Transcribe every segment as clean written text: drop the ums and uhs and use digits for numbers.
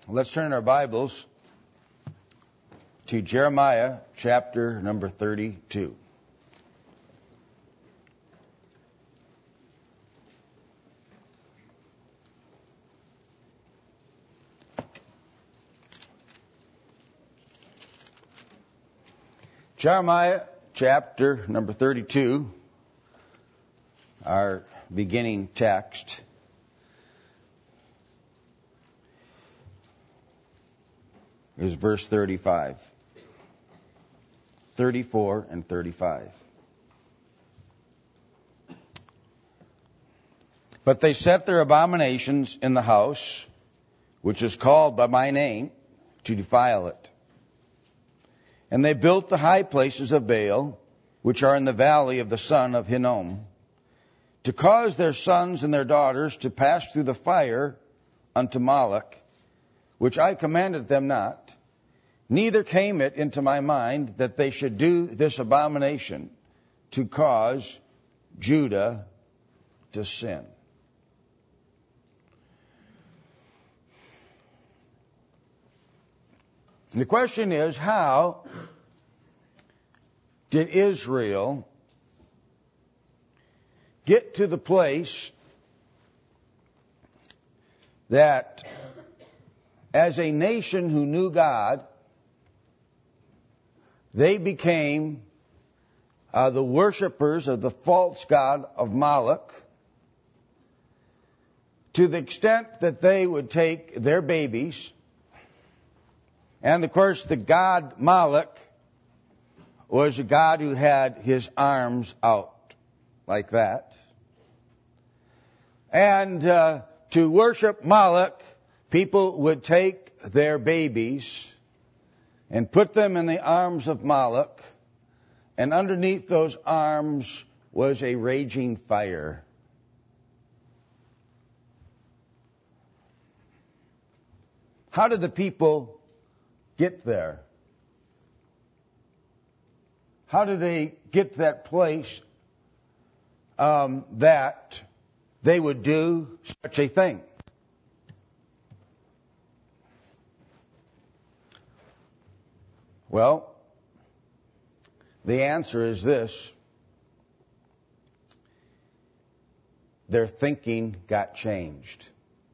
Let's turn our Bibles to Jeremiah chapter number 32. Jeremiah chapter number 32, our beginning text. Is verse 35, 34, and 35. But they set their abominations in the house, which is called by my name, to defile it. And they built the high places of Baal, which are in the valley of the son of Hinnom, to cause their sons and their daughters to pass through the fire unto Moloch, which I commanded them not, neither came it into my mind that they should do this abomination to cause Judah to sin. The question is, how did Israel get to the place that as a nation who knew God, they became the worshipers of the false god of Moloch, to the extent that they would take their babies, and of course the god Moloch was a god who had his arms out like that. And to worship Moloch, people would take their babies and put them in the arms of Moloch, and underneath those arms was a raging fire. How did the people get there? How did they get to that place that they would do such a thing? Well, the answer is this. Their thinking got changed.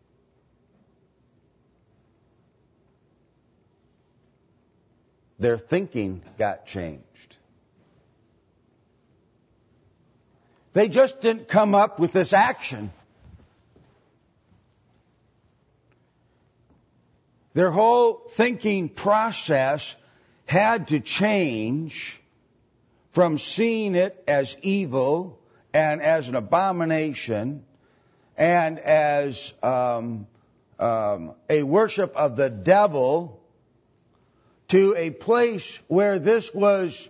Their thinking got changed. They just didn't come up with this action. Their whole thinking process had to change from seeing it as evil and as an abomination and as a worship of the devil to a place where this was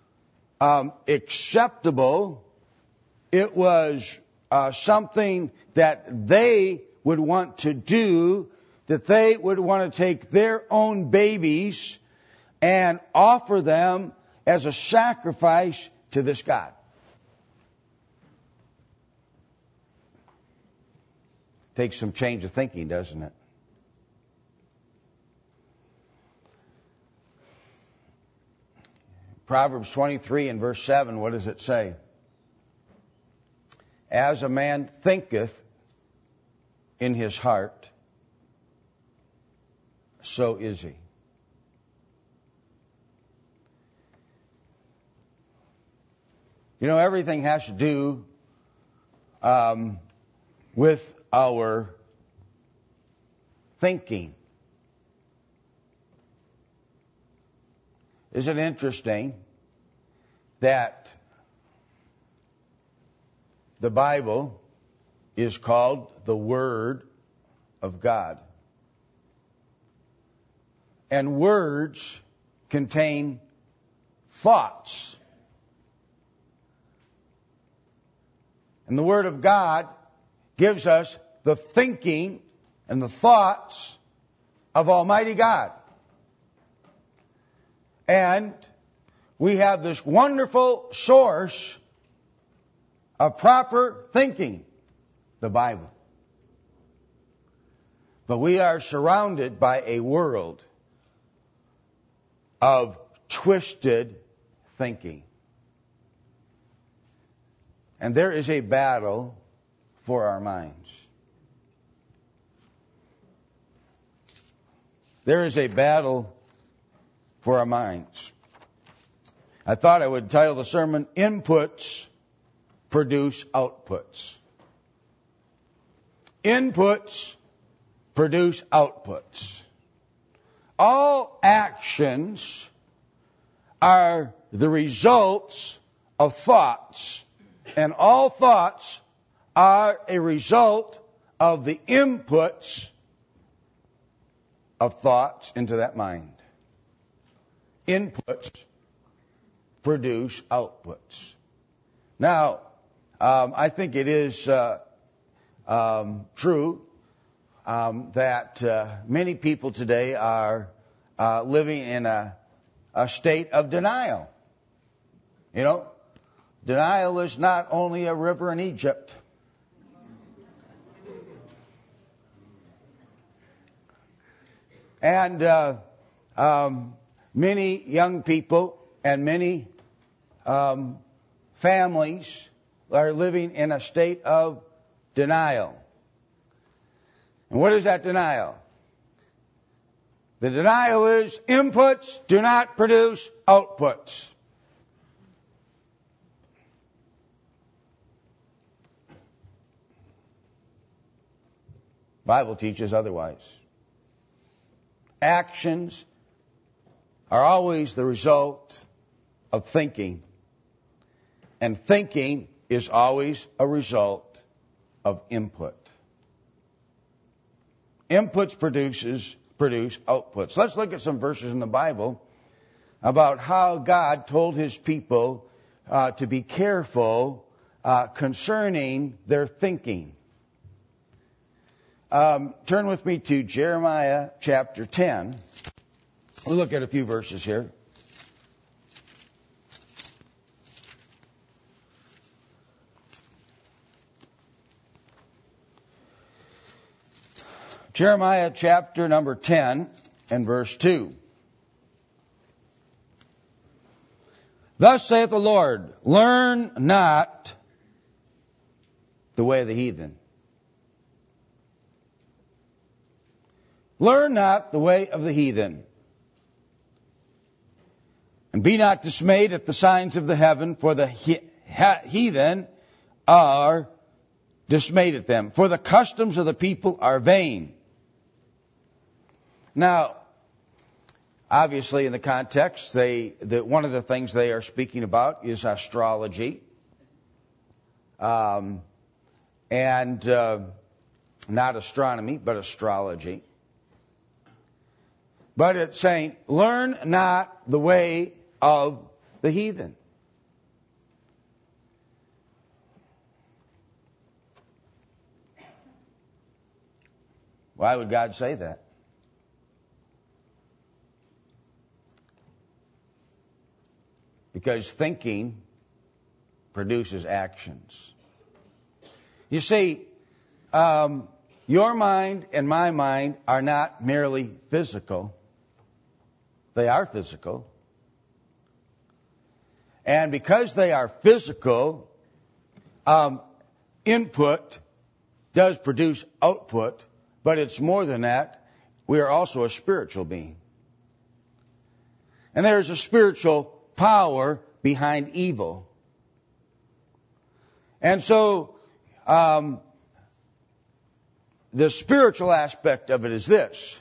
acceptable. It was something that they would want to do, that they would want to take their own babies and offer them as a sacrifice to this God. Takes some change of thinking, doesn't it? Proverbs 23 and verse 7, what does it say? As a man thinketh in his heart, so is he. You know, everything has to do with our thinking. Isn't it interesting that the Bible is called the Word of God? And words contain thoughts. And the Word of God gives us the thinking and the thoughts of Almighty God. And we have this wonderful source of proper thinking, the Bible. But we are surrounded by a world of twisted thinking. And there is a battle for our minds. There is a battle for our minds. I thought I would title the sermon, Inputs Produce Outputs. Inputs produce outputs. All actions are the results of thoughts, and all thoughts are a result of the inputs of thoughts into that mind. Inputs produce outputs. Now, I think it is true that many people today are living in a state of denial. You know, denial is not only a river in Egypt. And many young people and many families are living in a state of denial. And what is that denial? The denial is inputs do not produce outputs. Bible teaches otherwise. Actions are always the result of thinking. And thinking is always a result of input. Inputs produce outputs. Let's look at some verses in the Bible about how God told His people to be careful concerning their thinking. Turn with me to Jeremiah chapter 10. We'll look at a few verses here. Jeremiah chapter number 10 and verse 2. Thus saith the Lord, learn not the way of the heathen. Learn not the way of the heathen. And be not dismayed at the signs of the heaven, for the heathen are dismayed at them. For the customs of the people are vain. Now, obviously in the context, one of the things they are speaking about is astrology. And not astronomy, but astrology. But it's saying, learn not the way of the heathen. Why would God say that? Because thinking produces actions. You see, your mind and my mind are not merely physical. They are physical. And because they are physical, input does produce output, but it's more than that. We are also a spiritual being. And there's a spiritual power behind evil. And so, the spiritual aspect of it is this.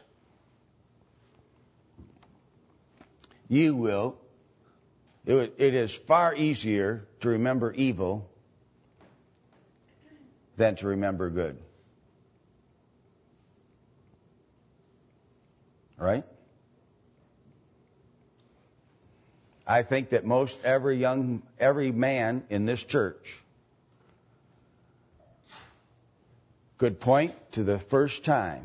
It is far easier to remember evil than to remember good. Right? I think that every man in this church could point to the first time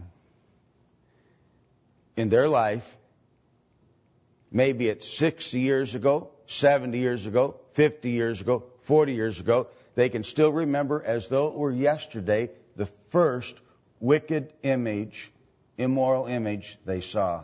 in their life, maybe it's 60 years ago, 70 years ago, 50 years ago, 40 years ago, they can still remember as though it were yesterday the first wicked image immoral image they saw.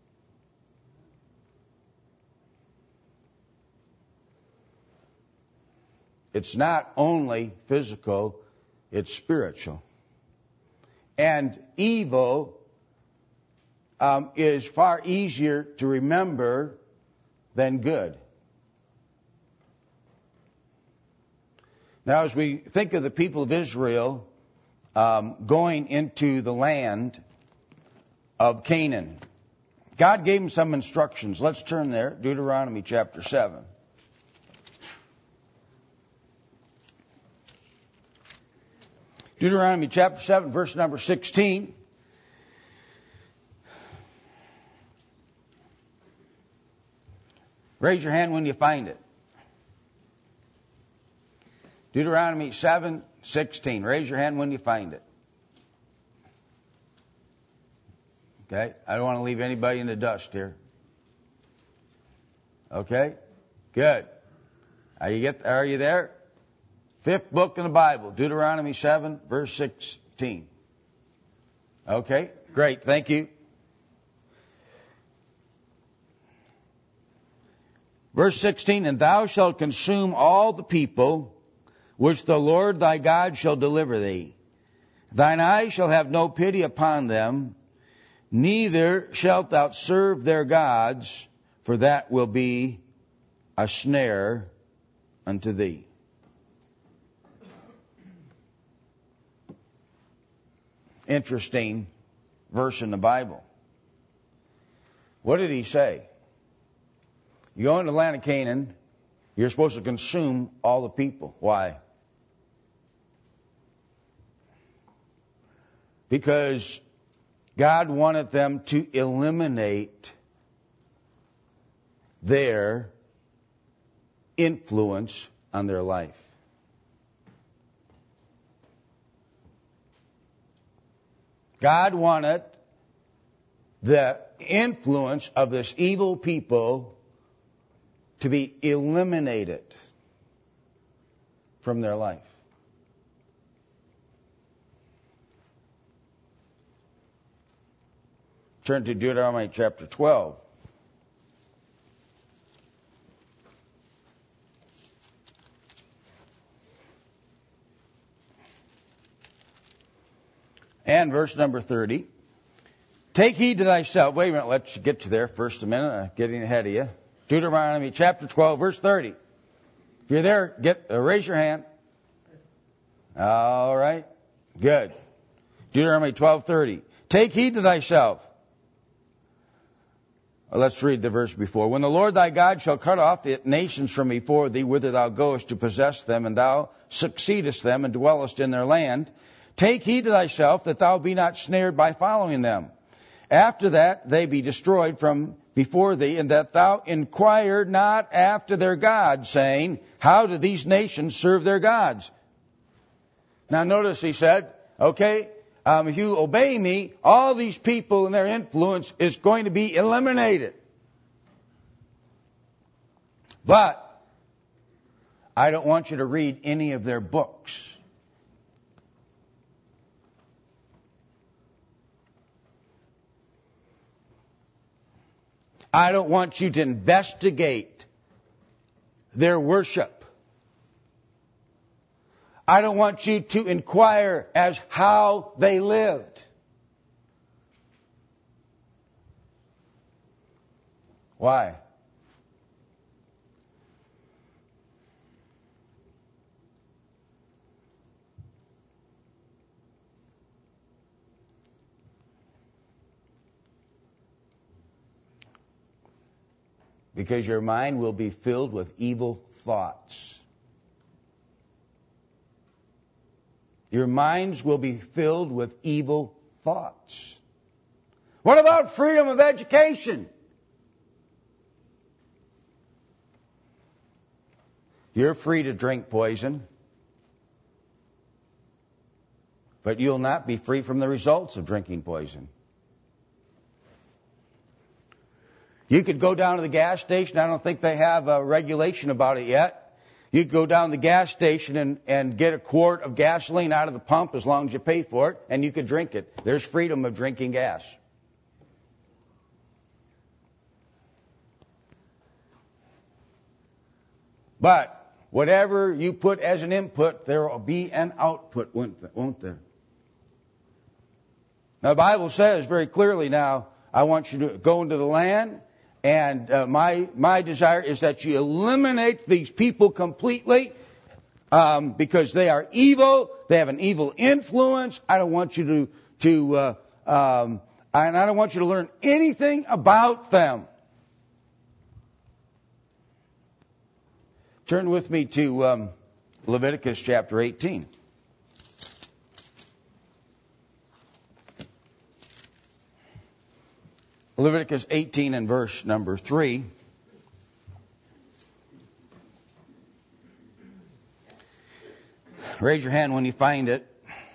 It's not only physical, it's spiritual. And evil is far easier to remember than good. Now, as we think of the people of Israel going into the land of Canaan, God gave them some instructions. Let's turn there, Deuteronomy chapter 7. Deuteronomy chapter 7, verse number 16. Raise your hand when you find it. Deuteronomy 7:16. Raise your hand when you find it. Okay? I don't want to leave anybody in the dust here. Okay? Good. Are you there? Fifth book in the Bible, Deuteronomy 7, verse 16. Okay? Great. Thank you. Verse 16, and thou shalt consume all the people which the Lord thy God shall deliver thee. Thine eyes shall have no pity upon them, neither shalt thou serve their gods, for that will be a snare unto thee. Interesting verse in the Bible. What did he say? You go into the land of Canaan, you're supposed to consume all the people. Why? Because God wanted them to eliminate their influence on their life. God wanted the influence of this evil people to be eliminated from their life. Turn to Deuteronomy chapter 12. And verse number 30. Take heed to thyself. Wait a minute, let's get you there first a minute. I'm getting ahead of you. Deuteronomy chapter 12, verse 30. If you're there, raise your hand. All right. Good. Deuteronomy 12:30. Take heed to thyself. Well, let's read the verse before. When the Lord thy God shall cut off the nations from before thee, whither thou goest to possess them, and thou succeedest them, and dwellest in their land, take heed to thyself that thou be not snared by following them. After that they be destroyed from before thee, and that thou inquire not after their gods, saying, how do these nations serve their gods? Now notice he said, okay, if you obey me, all these people and their influence is going to be eliminated. But I don't want you to read any of their books. I don't want you to investigate their worship. I don't want you to inquire as how they lived. Why? Because your mind will be filled with evil thoughts. Your minds will be filled with evil thoughts. What about freedom of education? You're free to drink poison, but you'll not be free from the results of drinking poison. You could go down to the gas station. I don't think they have a regulation about it yet. You could go down to the gas station and get a quart of gasoline out of the pump as long as you pay for it, and you could drink it. There's freedom of drinking gas. But whatever you put as an input, there will be an output, won't there? Now, the Bible says very clearly now, I want you to go into the land, and my desire is that you eliminate these people completely, because they are evil, they have an evil influence. I don't want you and I don't want you to learn anything about them. Turn with me to Leviticus chapter 18. Leviticus 18 and verse number 3. Raise your hand when you find it.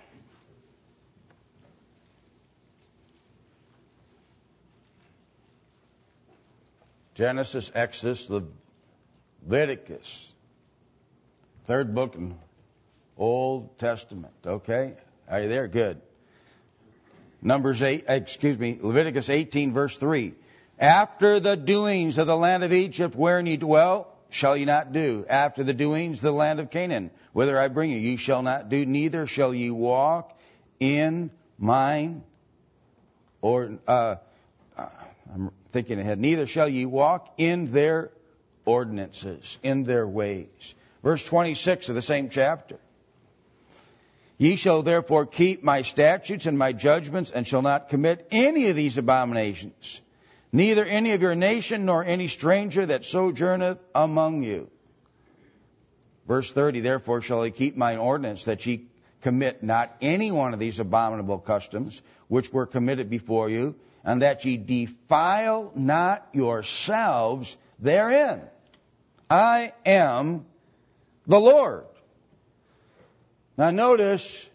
Genesis, Exodus, Leviticus. Third book in Old Testament. Okay? Are you there? Good. Leviticus 18 verse 3. After the doings of the land of Egypt wherein ye dwell, shall ye not do. After the doings of the land of Canaan, whither I bring you, ye shall not do, neither shall ye walk in mine, I'm thinking ahead, neither shall ye walk in their ordinances, in their ways. Verse 26 of the same chapter. Ye shall therefore keep my statutes and my judgments, and shall not commit any of these abominations, neither any of your nation, nor any stranger that sojourneth among you. Verse 30, therefore shall ye keep mine ordinance, that ye commit not any one of these abominable customs, which were committed before you, and that ye defile not yourselves therein. I am the Lord. Now notice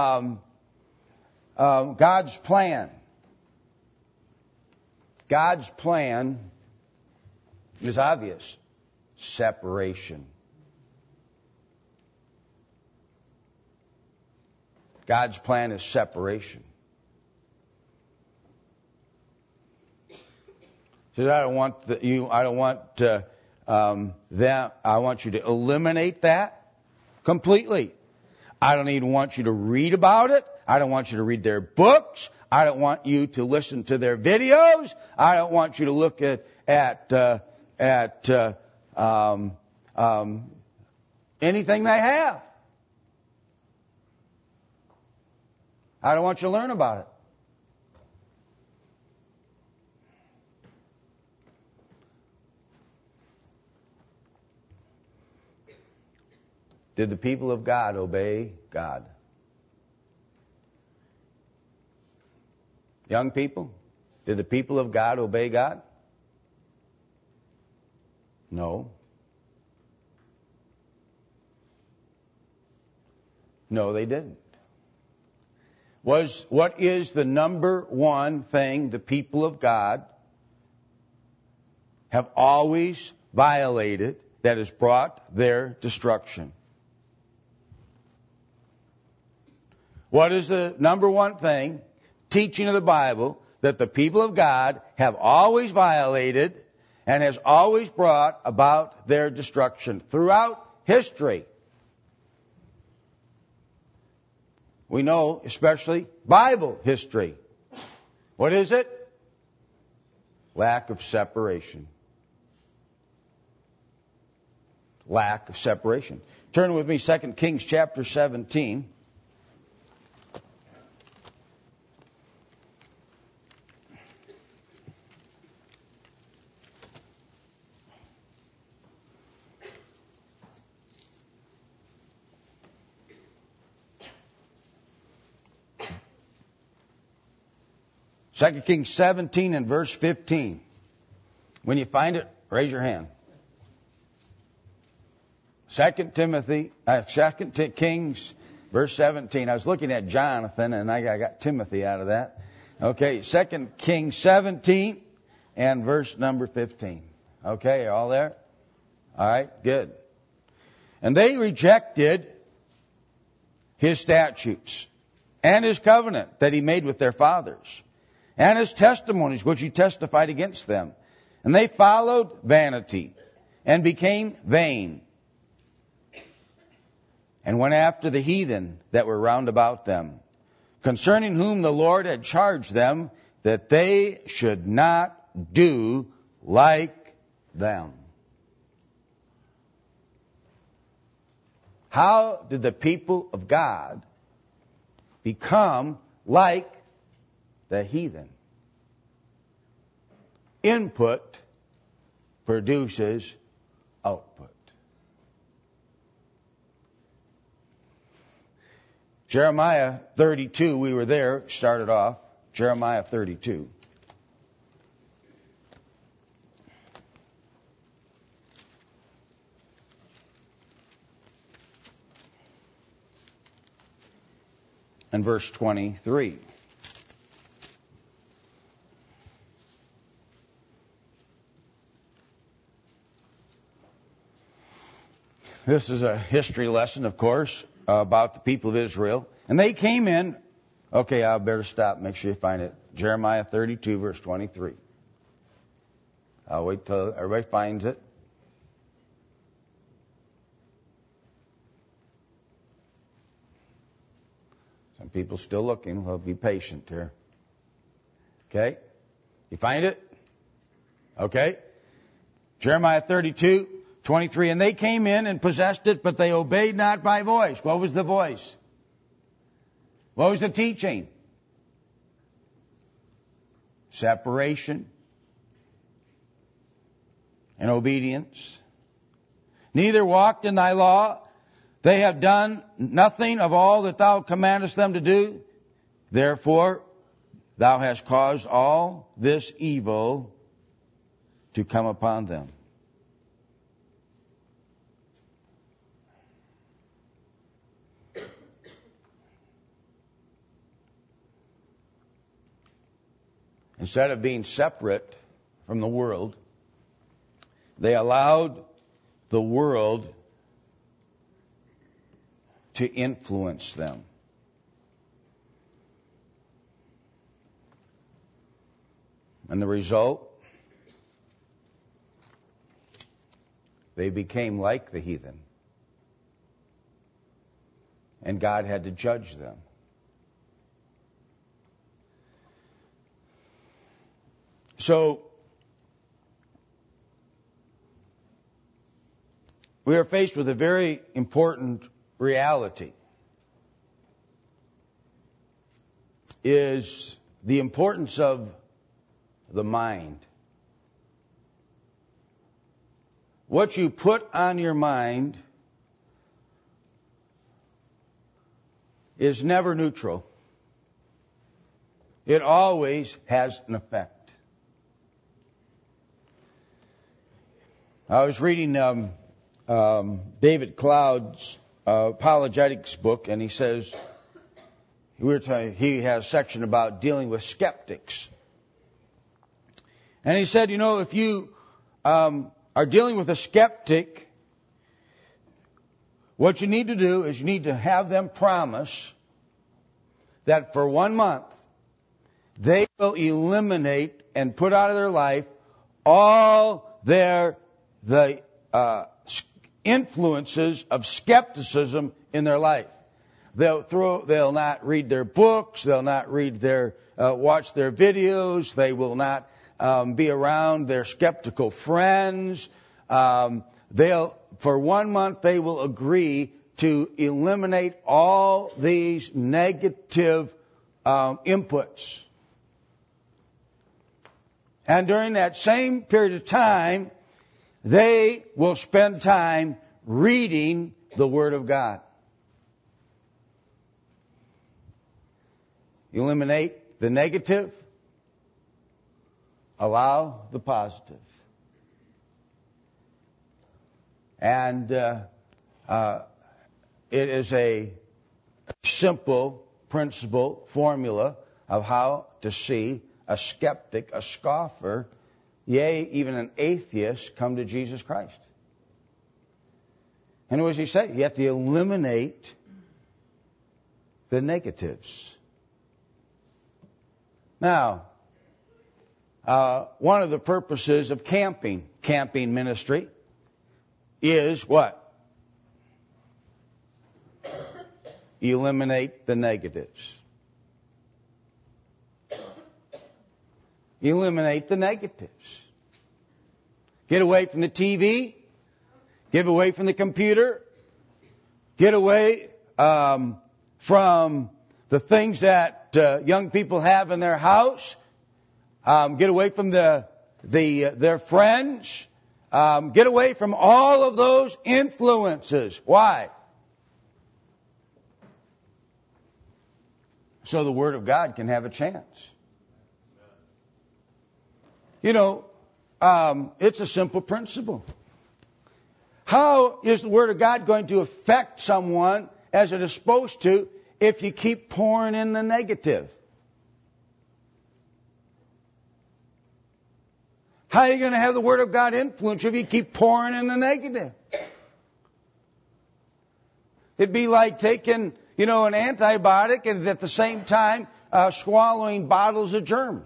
God's plan. God's plan is obvious. Separation. God's plan is separation. So I don't want I want you to eliminate that completely. I don't even want you to read about it. I don't want you to read their books. I don't want you to listen to their videos. I don't want you to look at anything they have. I don't want you to learn about it. Did the people of God obey God? Young people, did the people of God obey God? No. No, they didn't. What is the number one thing the people of God have always violated that has brought their destruction? What is the number one thing, teaching of the Bible, that the people of God have always violated and has always brought about their destruction throughout history? We know, especially Bible history. What is it? Lack of separation. Lack of separation. Turn with me, 2 Kings chapter 17. Second Kings 17 and verse 15. When you find it, raise your hand. 2 Kings, verse 17. I was looking at Jonathan, and I got Timothy out of that. Okay, 2 Kings 17 and verse number 15. Okay, all there? All right, good. And they rejected his statutes and his covenant that he made with their fathers, and his testimonies which he testified against them. And they followed vanity and became vain, and went after the heathen that were round about them, concerning whom the Lord had charged them that they should not do like them. How did the people of God become like the heathen? Input produces output. Jeremiah 32, we were there, started off. Jeremiah 32. And verse 23. This is a history lesson, of course, about the people of Israel. And they came in. Okay, I better stop. Make sure you find it. Jeremiah 32, verse 23. I'll wait till everybody finds it. Some people still looking. Well, be patient here. Okay? You find it? Okay? Jeremiah 32, 23. And they came in and possessed it, but they obeyed not my voice. What was the voice? What was the teaching? Separation and obedience. Neither walked in thy law. They have done nothing of all that thou commandest them to do. Therefore, thou hast caused all this evil to come upon them. Instead of being separate from the world, they allowed the world to influence them. And the result, they became like the heathen. And God had to judge them. So, we are faced with a very important reality. Is the importance of the mind. What you put on your mind is never neutral. It always has an effect. I was reading David Cloud's apologetics book, and he says, he has a section about dealing with skeptics. And he said, if you are dealing with a skeptic, what you need to do is you need to have them promise that for 1 month they will eliminate and put out of their life all the influences of skepticism in their life. They'll not read their books. They'll not watch their videos. They will not be around their skeptical friends. For 1 month, they will agree to eliminate all these negative inputs. And during that same period of time, they will spend time reading the Word of God. Eliminate the negative. Allow the positive. And it is a simple principle, formula of how to see a skeptic, a scoffer, yea, even an atheist come to Jesus Christ. And what does he say? You have to eliminate the negatives. Now, one of the purposes of camping ministry is what? eliminate the negatives. Eliminate the negatives. Get away from the TV. Get away from the computer. Get away from the things that young people have in their house. Get away from their friends. Get away from all of those influences. Why? So the Word of God can have a chance. You know, it's a simple principle. How is the Word of God going to affect someone as it is supposed to if you keep pouring in the negative? How are you going to have the Word of God influence if you keep pouring in the negative? It'd be like taking, an antibiotic and at the same time swallowing bottles of germs.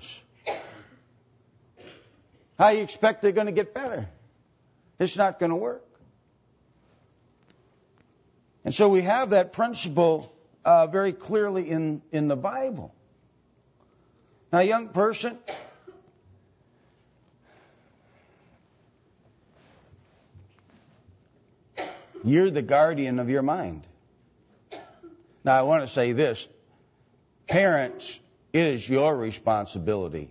How do you expect they're going to get better? It's not going to work. And so we have that principle very clearly in the Bible. Now, young person, you're the guardian of your mind. Now, I want to say this. Parents, it is your responsibility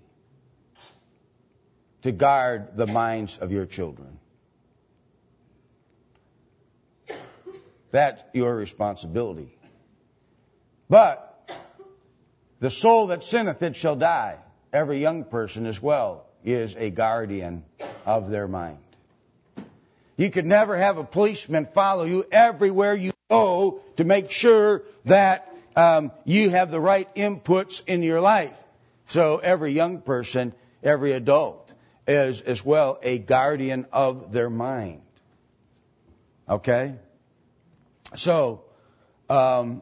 to guard the minds of your children. That's your responsibility. But the soul that sinneth, it shall die. Every young person as well is a guardian of their mind. You could never have a policeman follow you everywhere you go to make sure that you have the right inputs in your life. So every young person, every adult is as well a guardian of their mind. Okay? So, to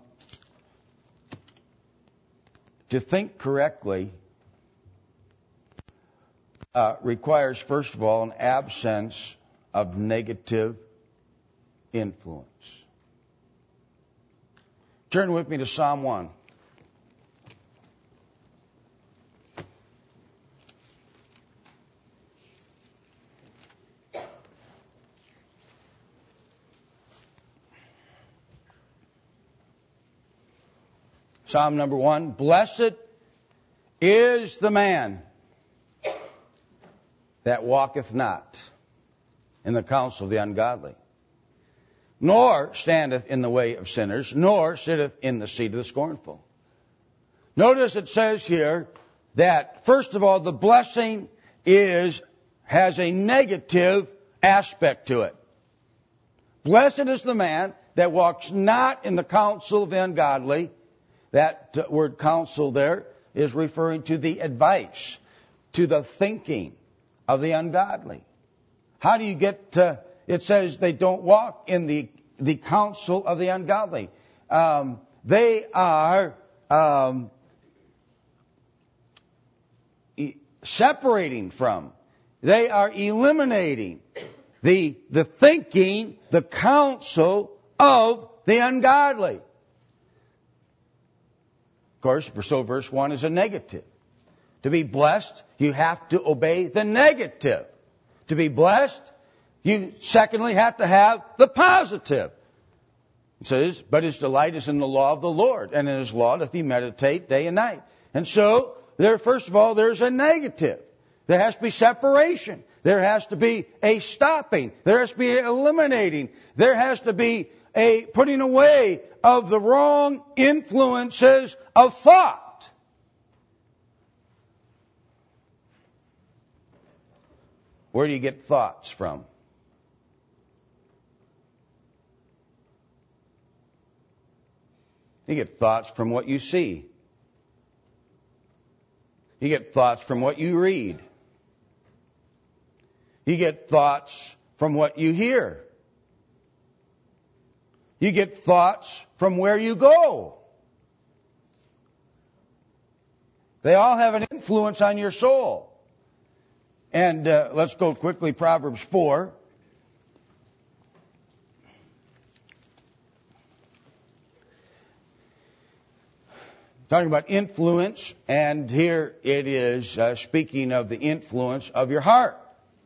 think correctly requires, first of all, an absence of negative influence. Turn with me to Psalm 1. Psalm number 1. Blessed is the man that walketh not in the counsel of the ungodly, nor standeth in the way of sinners, nor sitteth in the seat of the scornful. Notice it says here that, first of all, the blessing has a negative aspect to it. Blessed is the man that walks not in the counsel of the ungodly. That word counsel there is referring to the advice, to the thinking of the ungodly. How do you get to, it says they don't walk in the counsel of the ungodly. They are separating from, they are eliminating the thinking, the counsel of the ungodly. Of course, so verse 1 is a negative. To be blessed, you have to obey the negative. To be blessed, you secondly have to have the positive. It says, but his delight is in the law of the Lord, and in his law doth he meditate day and night. And so, first of all, there's a negative. There has to be separation. There has to be a stopping. There has to be an eliminating. There has to be a putting away of the wrong influences of thought. Where do you get thoughts from? You get thoughts from what you see. You get thoughts from what you read. You get thoughts from what you hear. You get thoughts from where you go. They all have an influence on your soul. And let's go quickly, Proverbs 4. Talking about influence, and here it is speaking of the influence of your heart.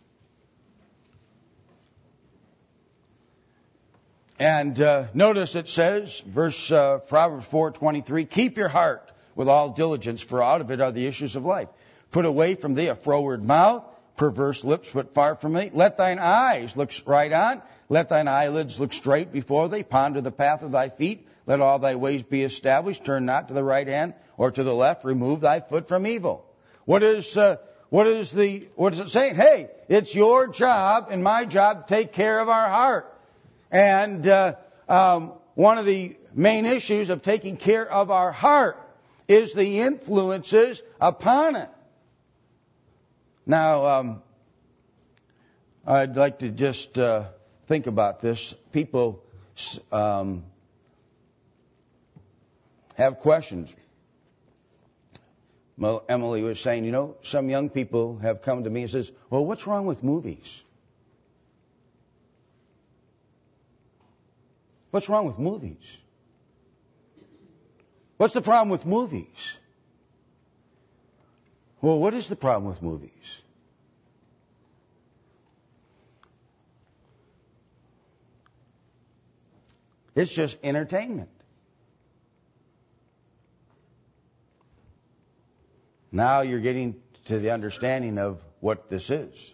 And notice it says, Proverbs 4:23, keep your heart with all diligence, for out of it are the issues of life. Put away from thee a froward mouth, perverse lips put far from thee. Let thine eyes look right on, let thine eyelids look straight before thee. Ponder the path of thy feet, let all thy ways be established. Turn not to the right hand or to the left. Remove thy foot from evil. What is it saying? Hey, it's your job and my job to take care of our heart. And one of the main issues of taking care of our heart is the influences upon it. Now, I'd like to just think about this. People have questions. Well, Emily was saying, some young people have come to me and says, well, what's wrong with movies? What's wrong with movies? What's the problem with movies? Well, what is the problem with movies? It's just entertainment. Now you're getting to the understanding of what this is.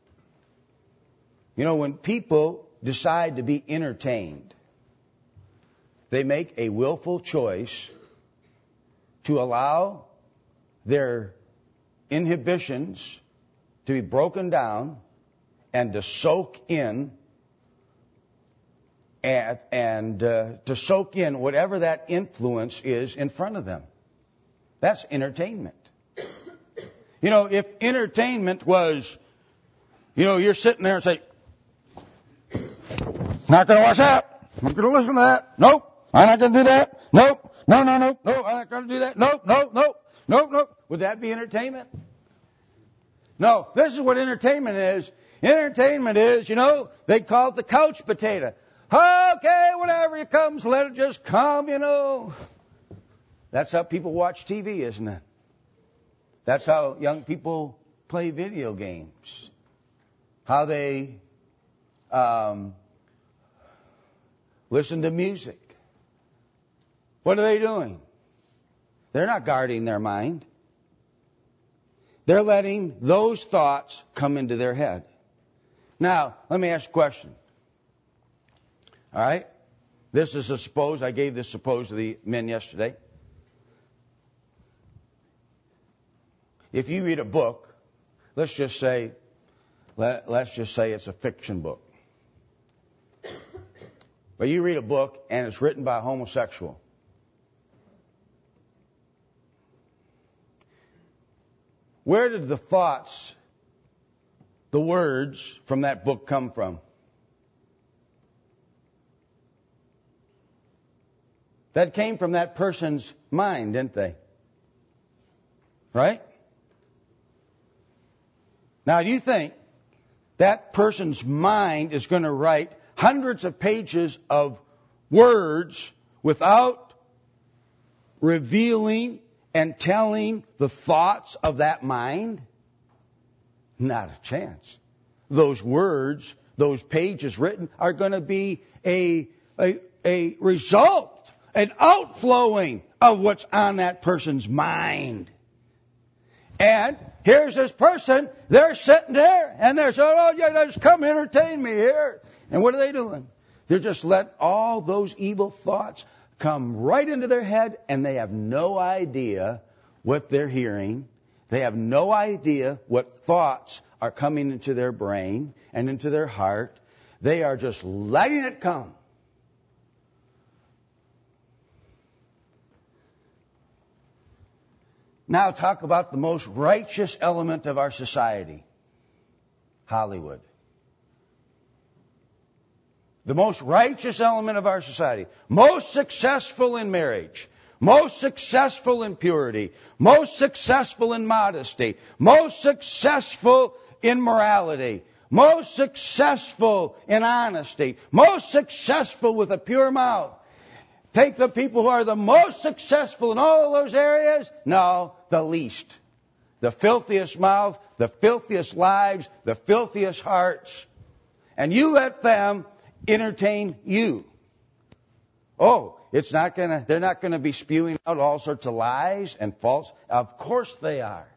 When people decide to be entertained, they make a willful choice to allow their inhibitions to be broken down and to soak in and to soak in whatever that influence is in front of them. That's entertainment. If entertainment was, you're sitting there and say, not going to watch that. I'm not going to listen to that. Nope. I'm not going to do that. Nope. No. I'm not going to do that. Nope. Would that be entertainment? No. This is what entertainment is. Entertainment is, they call it the couch potato. Okay, whatever it comes, let it just come, That's how people watch TV, isn't it? That's how young people play video games. How they listen to music. What are they doing? They're not guarding their mind. They're letting those thoughts come into their head. Now, let me ask a question. All right? This is a suppose. I gave this suppose to the men yesterday. If you read a book, let's just say it's a fiction book. But you read a book and it's written by a homosexual. Where did the thoughts, the words from that book come from? That came from that person's mind, didn't they? Right? Now, do you think that person's mind is going to write hundreds of pages of words without revealing and telling the thoughts of that mind? Not a chance. Those words, those pages written are going to be a result, an outflowing of what's on that person's mind. And here's this person, they're sitting there, and they're saying, oh, yeah, just come entertain me here. And what are they doing? They're just letting all those evil thoughts come right into their head, and they have no idea what they're hearing. They have no idea what thoughts are coming into their brain and into their heart. They are just letting it come. Now talk about the most righteous element of our society, Hollywood. The most righteous element of our society. Most successful in marriage. Most successful in purity. Most successful in modesty. Most successful in morality. Most successful in honesty. Most successful with a pure mouth. Take the people who are the most successful in all of those areas? No, the least. The filthiest mouth, the filthiest lives, the filthiest hearts. And you let them entertain you. Oh, they're not gonna be spewing out all sorts of lies and false. Of course they are.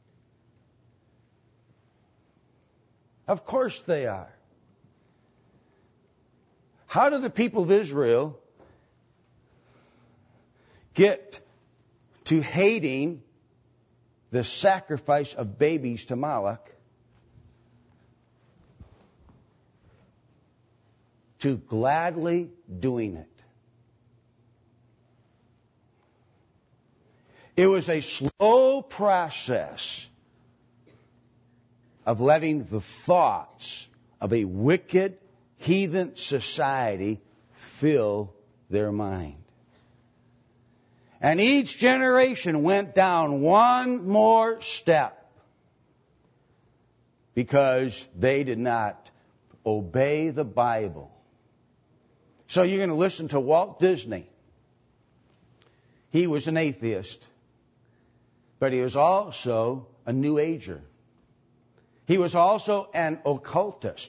Of course they are. How did the people of Israel get to hating the sacrifice of babies to Moloch to gladly doing it? It was a slow process of letting the thoughts of a wicked, heathen society fill their mind. And each generation went down one more step because they did not obey the Bible. So you're going to listen to Walt Disney. He was an atheist, but he was also a New Ager. He was also an occultist.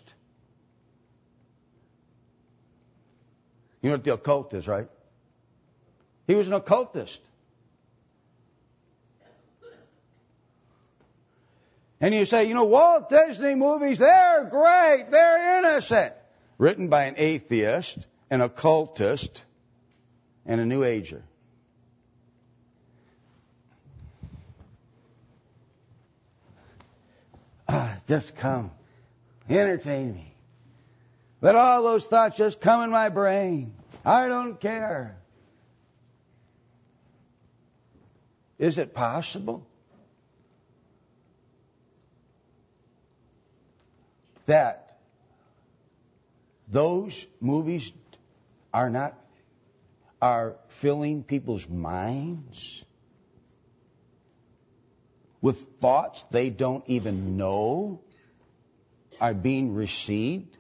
You know what the occult is, right? He was an occultist. And you say, Walt Disney movies, they're great, they're innocent. Written by an atheist, an occultist, and a New Ager. Just come. Entertain me. Let all those thoughts just come in my brain. I don't care. Is it possible that those movies are filling people's minds with thoughts they don't even know are being received?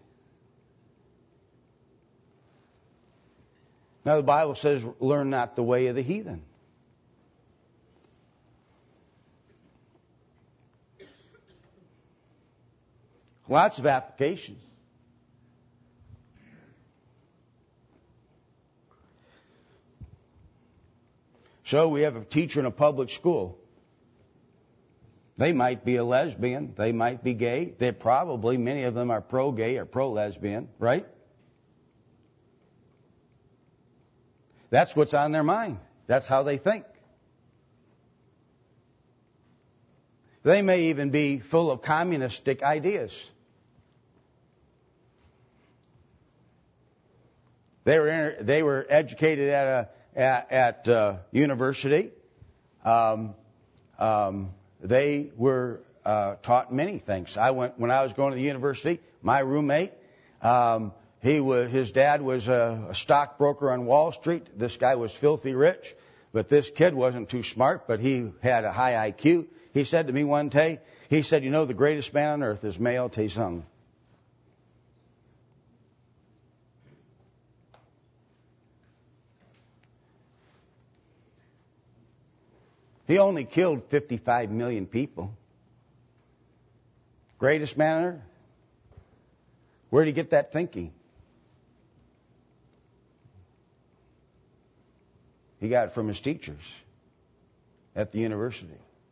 Now the Bible says, learn not the way of the heathen. Lots of applications. So we have a teacher in a public school. They might be a lesbian. They might be gay. Many of them are pro-gay or pro-lesbian, right? That's what's on their mind. That's how they think. They may even be full of communistic ideas. They were educated at university. They were taught many things. When I was going to the university. My roommate, his dad was a stockbroker on Wall Street. This guy was filthy rich, but this kid wasn't too smart, but he had a high IQ. He said to me one day, the greatest man on earth is Mao Zedong. He only killed 55 million people. Greatest man on earth. Where did he get that thinking? He got it from his teachers at the university.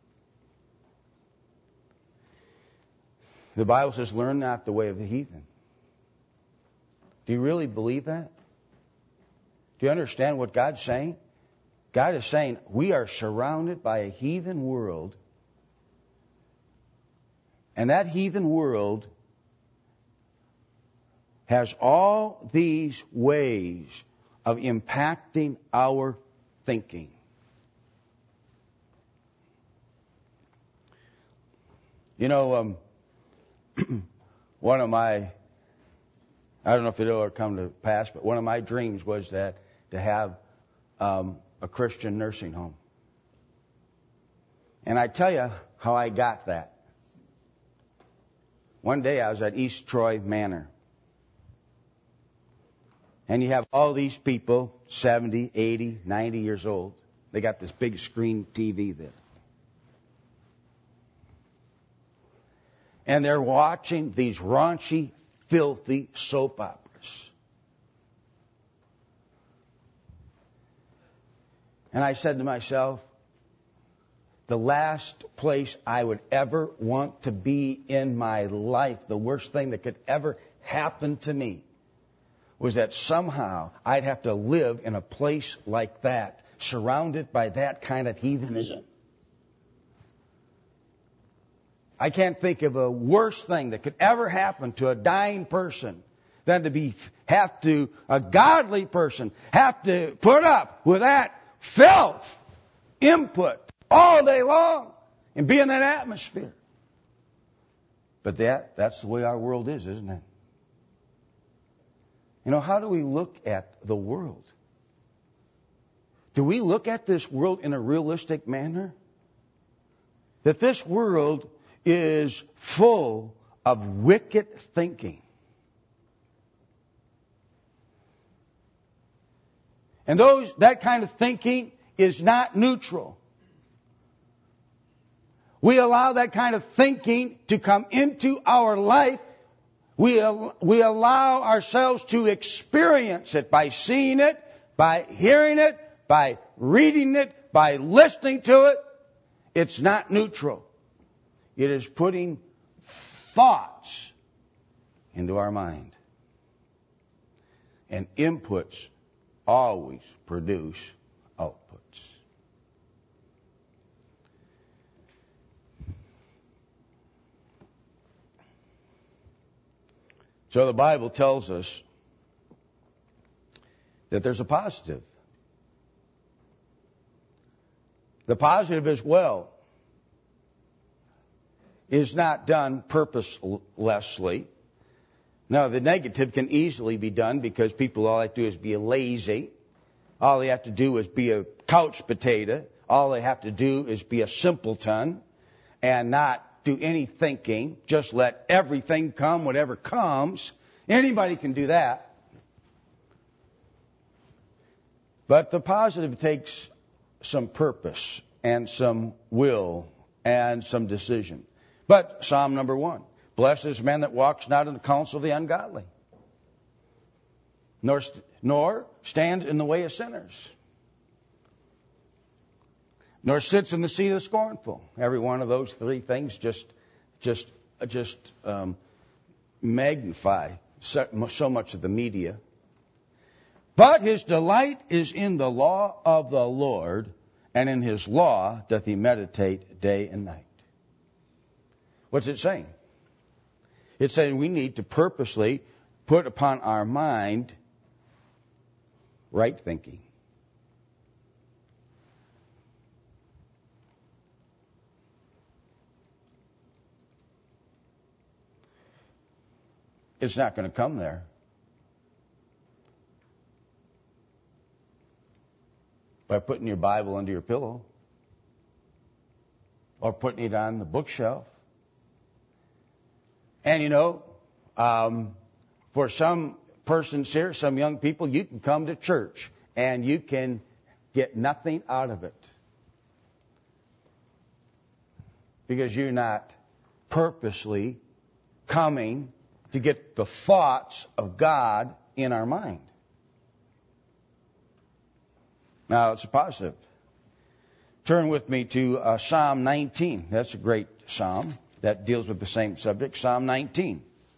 The Bible says, learn not the way of the heathen. Do you really believe that? Do you understand what God's saying? God is saying we are surrounded by a heathen world, and that heathen world has all these ways of impacting our thinking. One of my, I don't know if it'll ever come to pass, but one of my dreams was to have a Christian nursing home. And I tell you how I got that. One day I was at East Troy Manor. And you have all these people, 70, 80, 90 years old. They got this big screen TV there. And they're watching these raunchy, filthy soap operas. And I said to myself, the last place I would ever want to be in my life, the worst thing that could ever happen to me, was that somehow I'd have to live in a place like that, surrounded by that kind of heathenism. I can't think of a worse thing that could ever happen to a dying person than to a godly person have to put up with that filth input all day long and be in that atmosphere. But that's the way our world is, isn't it? You know, how do we look at the world? Do we look at this world in a realistic manner? That this world is full of wicked thinking. And that kind of thinking is not neutral. We allow that kind of thinking to come into our life. We allow ourselves to experience it by seeing it, by hearing it, by reading it, by listening to it. It's not neutral. It is putting thoughts into our mind. And inputs always produce outputs. So the Bible tells us that there's a positive. The positive as well is not done purposelessly. Now, the negative can easily be done because people all they have to do is be lazy. All they have to do is be a couch potato. All they have to do is be a simpleton and not do any thinking. Just let everything come, whatever comes. Anybody can do that. But the positive takes some purpose and some will and some decision. But Psalm number 1. Blessed is the man that walks not in the counsel of the ungodly, nor stands in the way of sinners, nor sits in the seat of the scornful. Every one of those three things just magnify so much of the media. But his delight is in the law of the Lord, and in his law doth he meditate day and night. What's it saying? It's saying we need to purposely put upon our mind right thinking. It's not going to come there. By putting your Bible under your pillow or putting it on the bookshelf. And you know, for some persons here, some young people, you can come to church and you can get nothing out of it. Because you're not purposely coming to get the thoughts of God in our mind. Now, it's a positive. Turn with me to Psalm 19. That's a great psalm that deals with the same subject. Psalm 19.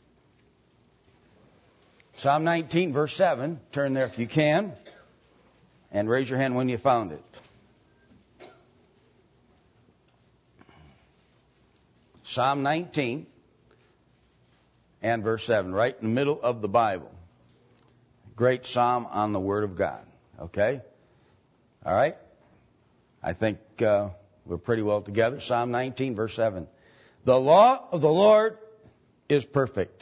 Psalm 19, verse 7. Turn there if you can. And raise your hand when you found it. Psalm 19 and verse 7. Right in the middle of the Bible. Great psalm on the Word of God. Okay? All right? I think we're pretty well together. Psalm 19, verse 7. The law of the Lord is perfect.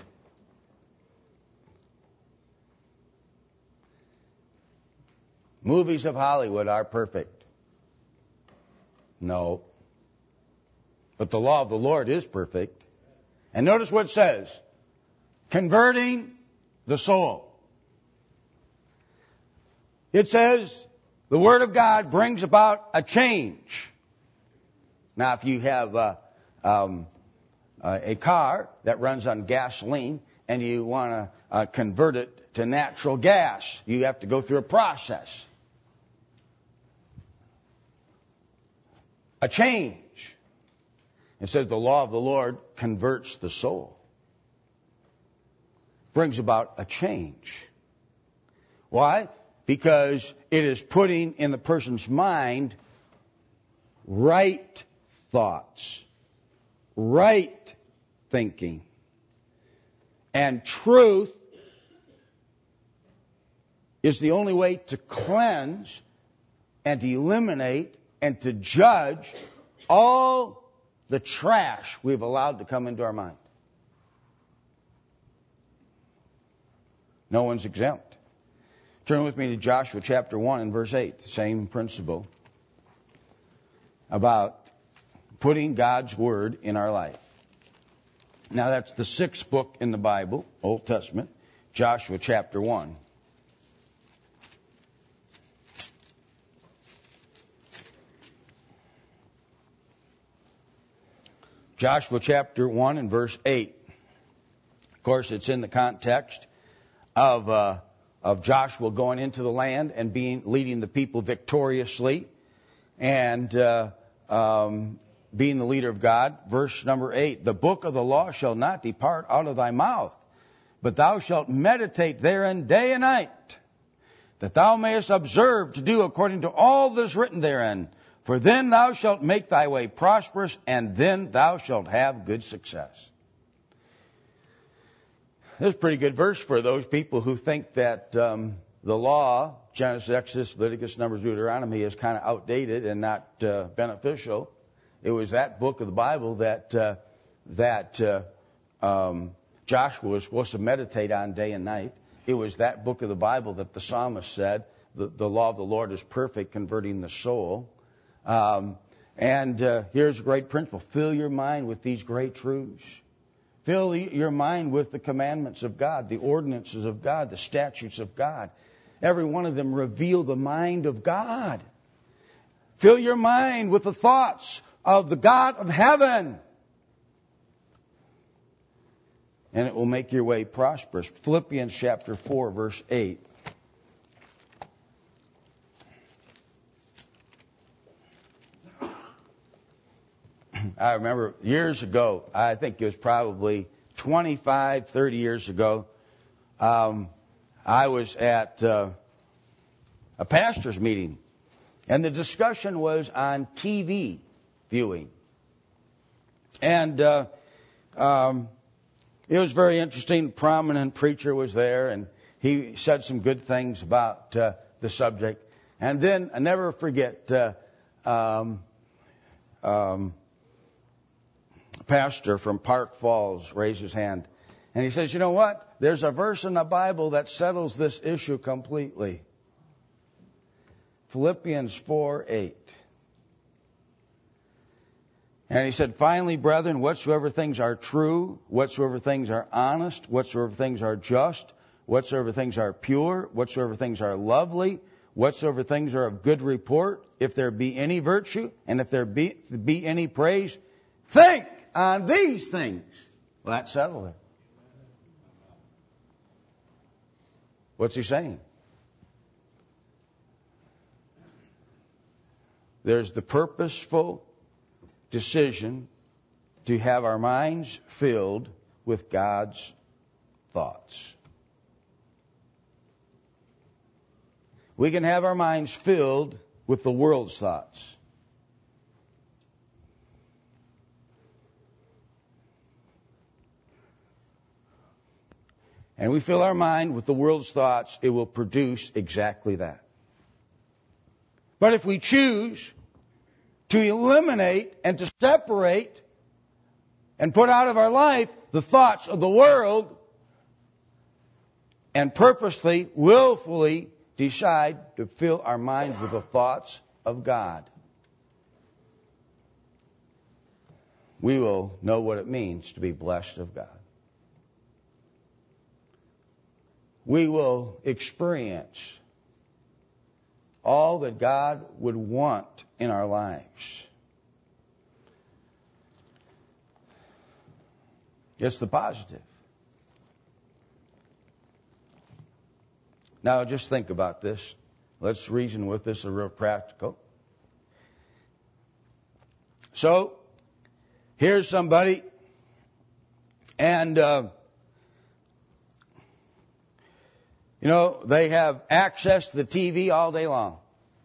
Movies of Hollywood are perfect. No. But the law of the Lord is perfect. And notice what it says. Converting the soul. it says the Word of God brings about a change. Now, if you have a car that runs on gasoline and you want to convert it to natural gas, you have to go through a process. A change. It says the law of the Lord converts the soul. Brings about a change. Why? Because it is putting in the person's mind right thoughts, right thinking. And truth is the only way to cleanse and to eliminate and to judge all the trash we've allowed to come into our mind. No one's exempt. Turn with me to Joshua chapter 1 and verse 8, the same principle about putting God's Word in our life. Now that's the 6th book in the Bible, Old Testament, Joshua chapter 1. Joshua chapter 1 and verse 8. Of course, it's in the context of Joshua going into the land and leading the people victoriously and being the leader of God. Verse number 8. The book of the law shall not depart out of thy mouth, but thou shalt meditate therein day and night, that thou mayest observe to do according to all that is written therein. For then thou shalt make thy way prosperous, and then thou shalt have good success. This is a pretty good verse for those people who think that the law, Genesis, Exodus, Leviticus, Numbers, Deuteronomy, is kind of outdated and not beneficial. It was that book of the Bible that Joshua was supposed to meditate on day and night. It was that book of the Bible that the psalmist said, the law of the Lord is perfect, converting the soul. Here's a great principle. Fill your mind with these great truths. Fill your mind with the commandments of God, the ordinances of God, the statutes of God. Every one of them reveal the mind of God. Fill your mind with the thoughts of the God of heaven. And it will make your way prosperous. Philippians chapter 4, verse 8. I remember years ago, I think it was probably 25, 30 years ago, I was at a pastor's meeting, and the discussion was on TV viewing. And it was very interesting. A prominent preacher was there, and he said some good things about the subject. And then, I never forget, pastor from Park Falls raised his hand, and he says, you know what? There's a verse in the Bible that settles this issue completely. Philippians 4:8. And he said, finally, brethren, whatsoever things are true, whatsoever things are honest, whatsoever things are just, whatsoever things are pure, whatsoever things are lovely, whatsoever things are of good report, if there be any virtue, and if there be any praise, think on these things. Well, that settled it. What's he saying? There's the purposeful decision to have our minds filled with God's thoughts. We can have our minds filled with the world's thoughts. And we fill our mind with the world's thoughts, it will produce exactly that. But if we choose to eliminate and to separate and put out of our life the thoughts of the world and purposely, willfully decide to fill our minds with the thoughts of God, we will know what it means to be blessed of God. We will experience all that God would want in our lives. It's the positive. Now just think about this. Let's reason with this, a real practical. So, here's somebody, and they have access to the TV all day long.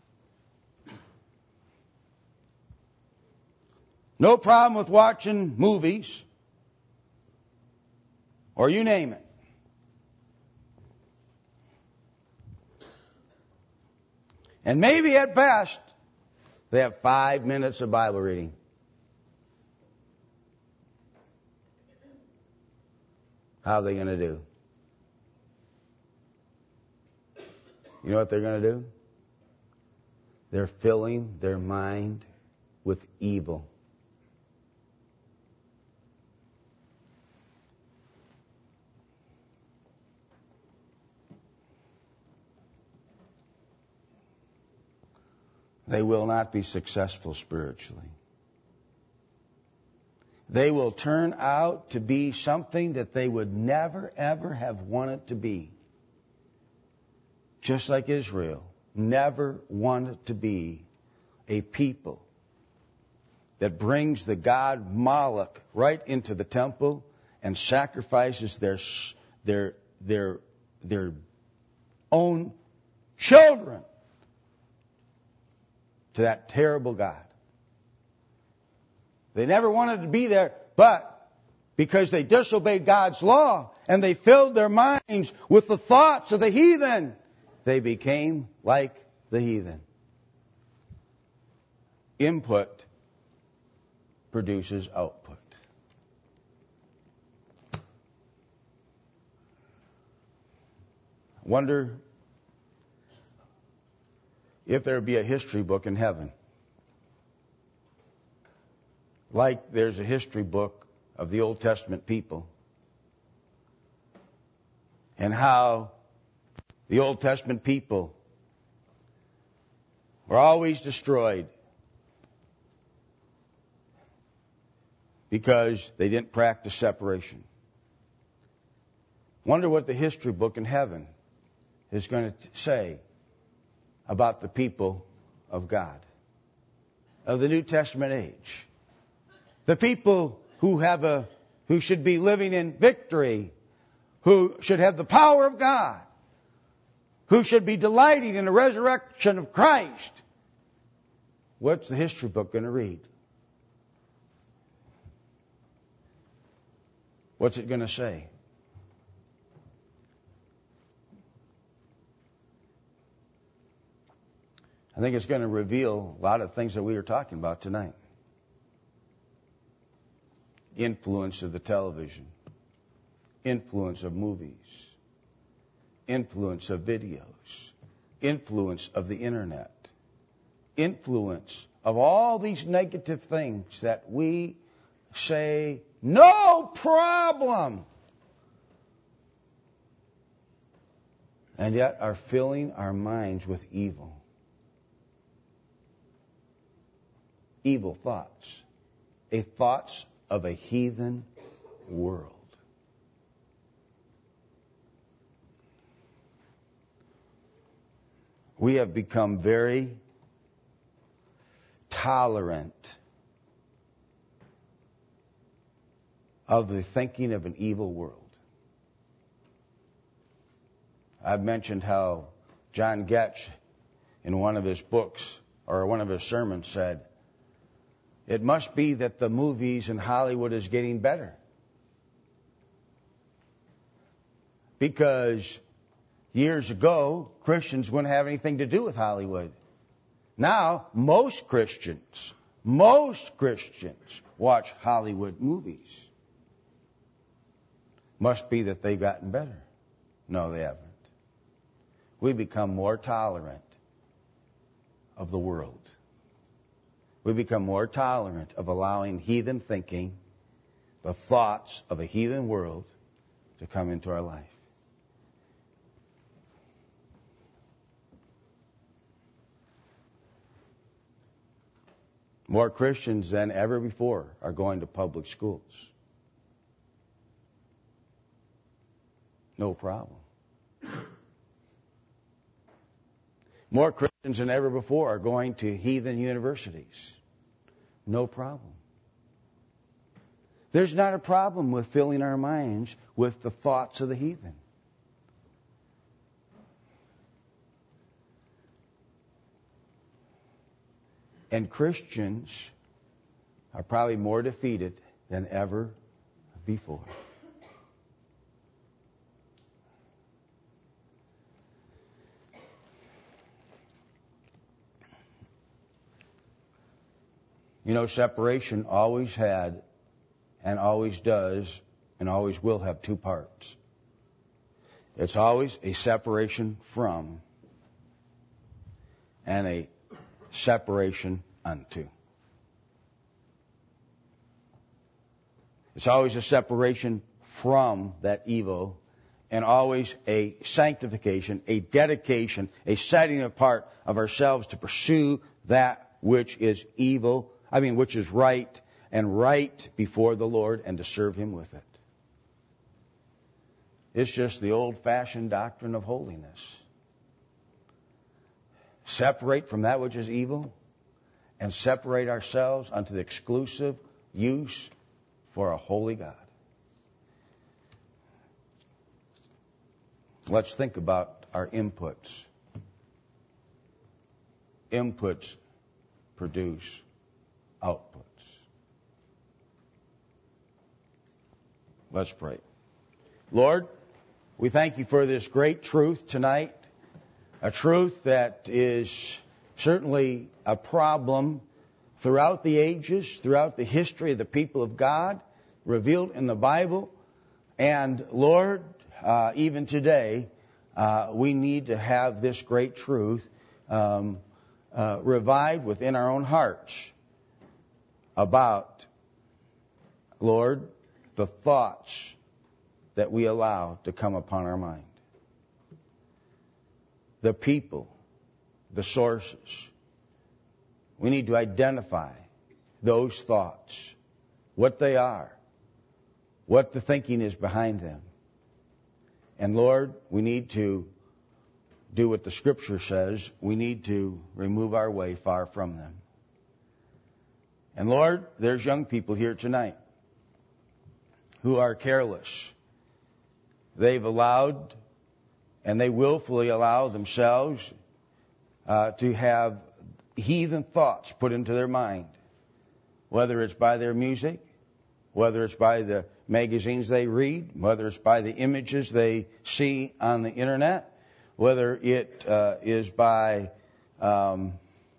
No problem with watching movies, or you name it. And maybe at best, they have 5 minutes of Bible reading. How are they going to do? You know what they're going to do? They're filling their mind with evil. They will not be successful spiritually. They will turn out to be something that they would never, ever have wanted to be. Just like Israel never wanted to be a people that brings the god Moloch right into the temple and sacrifices their own children to that terrible god. They never wanted to be there, but because they disobeyed God's law and they filled their minds with the thoughts of the heathen, they became like the heathen. Input produces output. Wonder if there be a history book in heaven. Like there's a history book of the Old Testament people. And how the Old Testament people were always destroyed because they didn't practice separation. Wonder what the history book in heaven is going to say about the people of God, of the New Testament age. The people who should be living in victory, who should have the power of God, who should be delighting in the resurrection of Christ. What's the history book going to read? What's it going to say? I think it's going to reveal a lot of things that we were talking about tonight. Influence of the television, influence of movies, influence of videos, influence of the internet, influence of all these negative things that we say, no problem, and yet are filling our minds with evil. Evil thoughts. Thoughts of a heathen world. We have become very tolerant of the thinking of an evil world. I've mentioned how John Getch, in one of his books or one of his sermons, said, it must be that the movies in Hollywood is getting better. Because years ago, Christians wouldn't have anything to do with Hollywood. Now, most Christians watch Hollywood movies. Must be that they've gotten better. No, they haven't. We become more tolerant of the world. We become more tolerant of allowing heathen thinking, the thoughts of a heathen world, to come into our life. More Christians than ever before are going to public schools. No problem. More Christians than ever before are going to heathen universities. No problem. There's not a problem with filling our minds with the thoughts of the heathen. And Christians are probably more defeated than ever before. You know, separation always had and always does and always will have two parts. It's always a separation from and a separation unto. It's always a separation from that evil and always a sanctification, a dedication, a setting apart of ourselves to pursue that which is evil, which is right and right before the Lord and to serve Him with it. It's just the old-fashioned doctrine of holiness. Separate from that which is evil and separate ourselves unto the exclusive use for a holy God. Let's think about our inputs. Inputs produce outputs. Let's pray. Lord, we thank You for this great truth tonight. A truth that is certainly a problem throughout the ages, throughout the history of the people of God, revealed in the Bible. And Lord, even today, we need to have this great truth revived within our own hearts about, Lord, the thoughts that we allow to come upon our mind. The people, the sources. We need to identify those thoughts, what they are, what the thinking is behind them. And Lord, we need to do what the Scripture says. We need to remove our way far from them. And Lord, there's young people here tonight who are careless. They've allowed and they willfully allow themselves to have heathen thoughts put into their mind, whether it's by their music, whether it's by the magazines they read, whether it's by the images they see on the internet, whether it is by the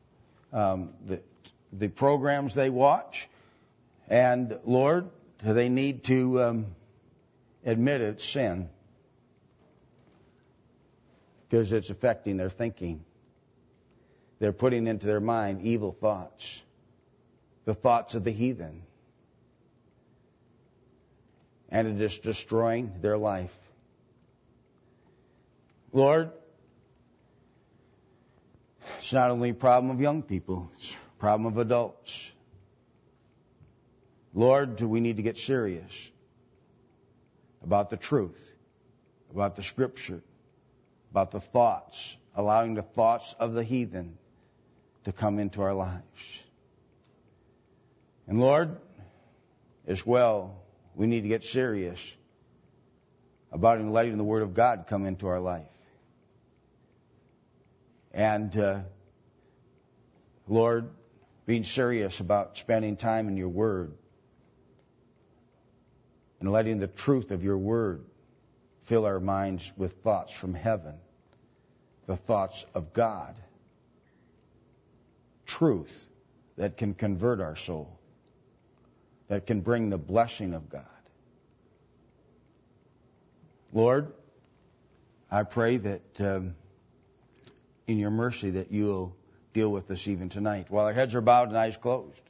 programs they watch. And Lord, they need to admit it's sin, because it's affecting their thinking. They're putting into their mind evil thoughts, the thoughts of the heathen. And it is destroying their life. Lord, it's not only a problem of young people, it's a problem of adults. Lord, we need to get serious about the truth, about the Scripture, about the thoughts, allowing the thoughts of the heathen to come into our lives. And Lord, as well, we need to get serious about letting the Word of God come into our life. And Lord, being serious about spending time in Your Word and letting the truth of Your Word fill our minds with thoughts from heaven, the thoughts of God, truth that can convert our soul, that can bring the blessing of God. Lord, I pray that in Your mercy that You'll deal with us even tonight. While our heads are bowed and eyes closed,